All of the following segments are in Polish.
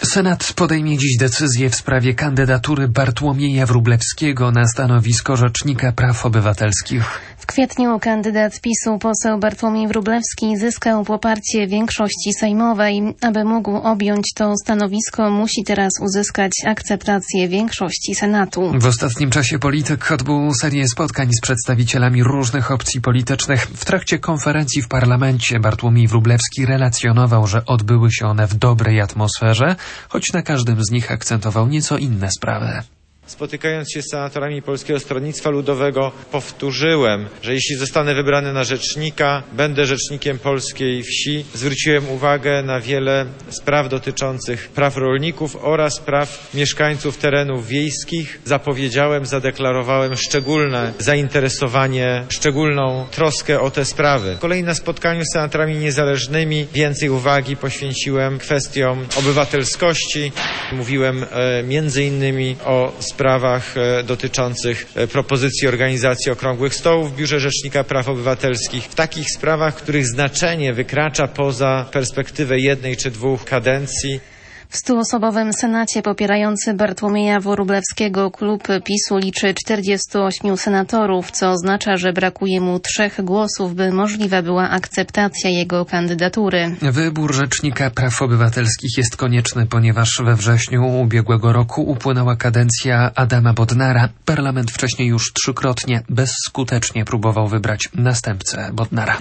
Senat podejmie dziś decyzję w sprawie kandydatury Bartłomieja Wróblewskiego na stanowisko Rzecznika Praw Obywatelskich. W kwietniu kandydat PiS-u poseł Bartłomiej Wróblewski zyskał poparcie większości sejmowej. Aby mógł objąć to stanowisko, musi teraz uzyskać akceptację większości Senatu. W ostatnim czasie polityk odbył serię spotkań z przedstawicielami różnych opcji politycznych. W trakcie konferencji w parlamencie Bartłomiej Wróblewski relacjonował, że odbyły się one w dobrej atmosferze, choć na każdym z nich akcentował nieco inne sprawy. Spotykając się z senatorami Polskiego Stronnictwa Ludowego, powtórzyłem, że jeśli zostanę wybrany na rzecznika, będę rzecznikiem polskiej wsi. Zwróciłem uwagę na wiele spraw dotyczących praw rolników oraz praw mieszkańców terenów wiejskich. Zapowiedziałem, zadeklarowałem szczególne zainteresowanie, szczególną troskę o te sprawy. Kolejne na spotkaniu z senatorami niezależnymi więcej uwagi poświęciłem kwestiom obywatelskości. Mówiłem między innymi o sprawach dotyczących propozycji organizacji okrągłych stołów w Biurze Rzecznika Praw Obywatelskich. W takich sprawach, których znaczenie wykracza poza perspektywę 1 czy 2 kadencji. W 100-osobowym Senacie popierający Bartłomieja Wróblewskiego klub PiS-u liczy 48 senatorów, co oznacza, że brakuje mu 3 głosów, by możliwa była akceptacja jego kandydatury. Wybór Rzecznika Praw Obywatelskich jest konieczny, ponieważ we wrześniu ubiegłego roku upłynęła kadencja Adama Bodnara. Parlament wcześniej już 3-krotnie bezskutecznie próbował wybrać następcę Bodnara.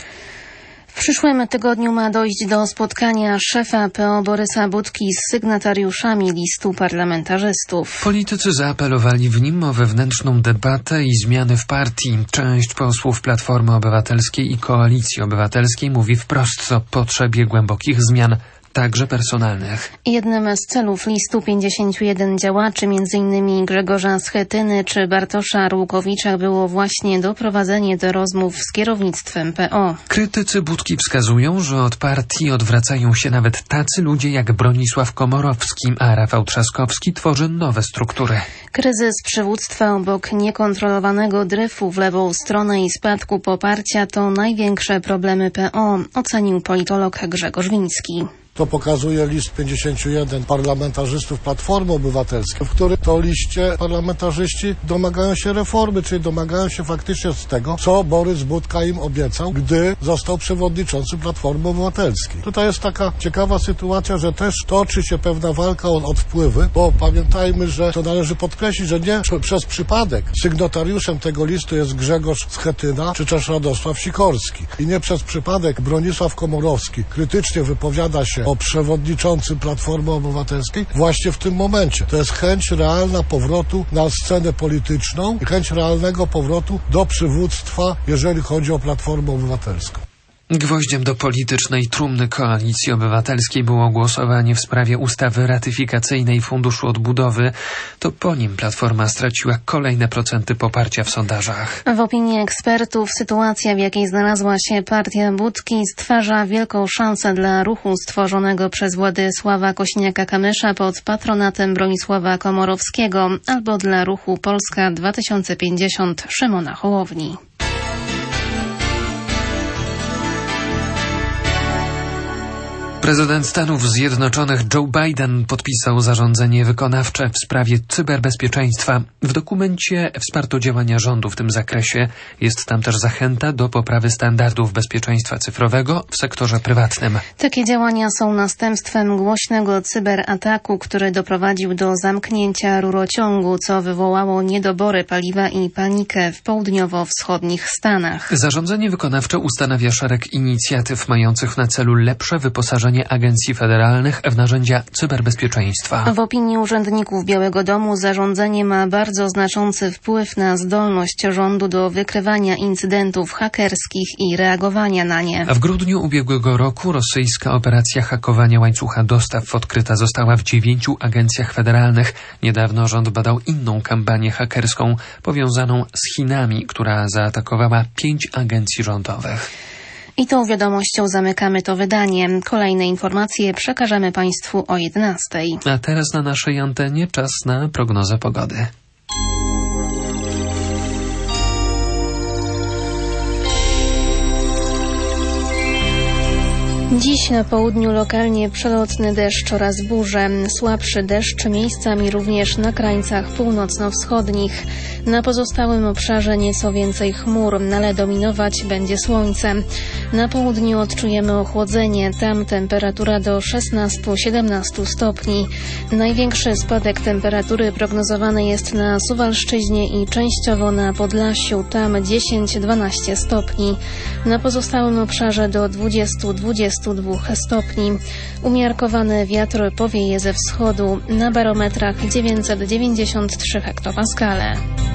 W przyszłym tygodniu ma dojść do spotkania szefa PO Borysa Budki z sygnatariuszami listu parlamentarzystów. Politycy zaapelowali w nim o wewnętrzną debatę i zmiany w partii. Część posłów Platformy Obywatelskiej i Koalicji Obywatelskiej mówi wprost o potrzebie głębokich zmian, także personalnych. Jednym z celów listu 51 działaczy, m.in. Grzegorza Schetyny czy Bartosza Rółkowicza, było właśnie doprowadzenie do rozmów z kierownictwem PO. Krytycy Budki wskazują, że od partii odwracają się nawet tacy ludzie jak Bronisław Komorowski, a Rafał Trzaskowski tworzy nowe struktury. Kryzys przywództwa obok niekontrolowanego dryfu w lewą stronę i spadku poparcia to największe problemy PO, ocenił politolog Grzegorz Wiński. To pokazuje list 51 parlamentarzystów Platformy Obywatelskiej, w którym to liście parlamentarzyści domagają się reformy, czyli domagają się faktycznie z tego, co Borys Budka im obiecał, gdy został przewodniczącym Platformy Obywatelskiej. Tutaj jest taka ciekawa sytuacja, że też toczy się pewna walka o wpływy, bo pamiętajmy, że to należy podkreślić, że nie przez przypadek sygnatariuszem tego listu jest Grzegorz Schetyna czy też Radosław Sikorski. I nie przez przypadek Bronisław Komorowski krytycznie wypowiada się o przewodniczącym Platformy Obywatelskiej właśnie w tym momencie. To jest chęć realna powrotu na scenę polityczną i chęć realnego powrotu do przywództwa, jeżeli chodzi o Platformę Obywatelską. Gwoździem do politycznej trumny Koalicji Obywatelskiej było głosowanie w sprawie ustawy ratyfikacyjnej Funduszu Odbudowy. To po nim Platforma straciła kolejne procenty poparcia w sondażach. W opinii ekspertów sytuacja, w jakiej znalazła się partia Budki, stwarza wielką szansę dla ruchu stworzonego przez Władysława Kosiniaka-Kamysza pod patronatem Bronisława Komorowskiego albo dla ruchu Polska 2050 Szymona Hołowni. Prezydent Stanów Zjednoczonych Joe Biden podpisał zarządzenie wykonawcze w sprawie cyberbezpieczeństwa. W dokumencie wsparto działania rządu w tym zakresie. Jest tam też zachęta do poprawy standardów bezpieczeństwa cyfrowego w sektorze prywatnym. Takie działania są następstwem głośnego cyberataku, który doprowadził do zamknięcia rurociągu, co wywołało niedobory paliwa i panikę w południowo-wschodnich Stanach. Zarządzenie wykonawcze ustanawia szereg inicjatyw mających na celu lepsze wyposażenie agencji federalnych w narzędzia cyberbezpieczeństwa. W opinii urzędników Białego Domu zarządzenie ma bardzo znaczący wpływ na zdolność rządu do wykrywania incydentów hakerskich i reagowania na nie. A w grudniu ubiegłego roku rosyjska operacja hakowania łańcucha dostaw odkryta została w 9 agencjach federalnych. Niedawno rząd badał inną kampanię hakerską powiązaną z Chinami, która zaatakowała 5 agencji rządowych. I tą wiadomością zamykamy to wydanie. Kolejne informacje przekażemy Państwu o 11:00. A teraz na naszej antenie czas na prognozę pogody. Dziś na południu lokalnie przelotny deszcz oraz burze. Słabszy deszcz miejscami również na krańcach północno-wschodnich. Na pozostałym obszarze nieco więcej chmur, ale dominować będzie słońce. Na południu odczujemy ochłodzenie, tam temperatura do 16-17 stopni. Największy spadek temperatury prognozowany jest na Suwalszczyźnie i częściowo na Podlasiu, tam 10-12 stopni. Na pozostałym obszarze do 20-22 stopni. Umiarkowany wiatr powieje ze wschodu, na barometrach 993 hektopaskale.